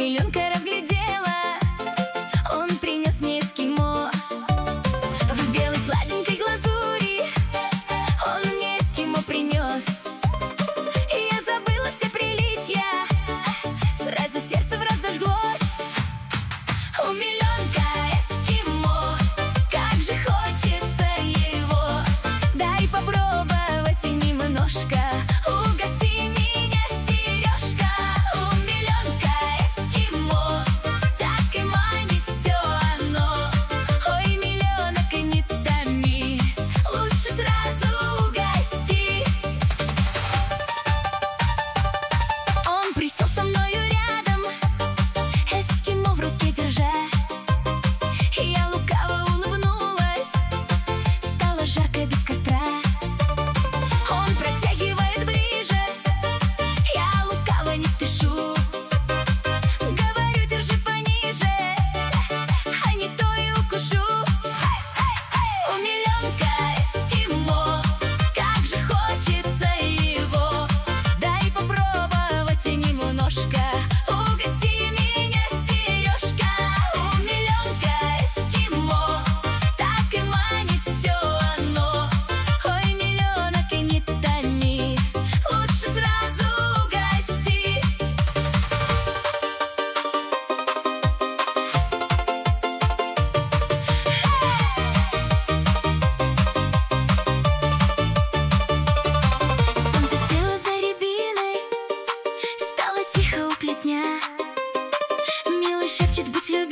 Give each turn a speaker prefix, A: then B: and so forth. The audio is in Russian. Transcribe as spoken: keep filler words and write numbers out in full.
A: умиленка разглядела, он принес мне эскимо. В белой сладенькой глазури он мне эскимо принес. И я забыла все приличия, сразу сердце враз зажглось. Умиленка эскимо, как же хочется его. Дай попробовать немножко, угости меня, сережка. Умиленка эскимо, так и манит все оно. Ой, миленок, не томи, лучше сразу угости. Он присел со мною рядом, эскимо в руке держа. Я лукаво улыбнулась, стало жарко без костра. Он протягивает ближе, я лукаво не спешу. Говорю, держи пониже, а не то и укушу. Умиленка эскимо, как же хочется его. Дай попробовать немножко, угости меня, сережка. Умиленка эскимо, так и манит все оно. Ой, миленок, не томи, лучше сразу угости. Солнце село за рябиной, стало тихо у плетня. Милый шепчет: будь любезна.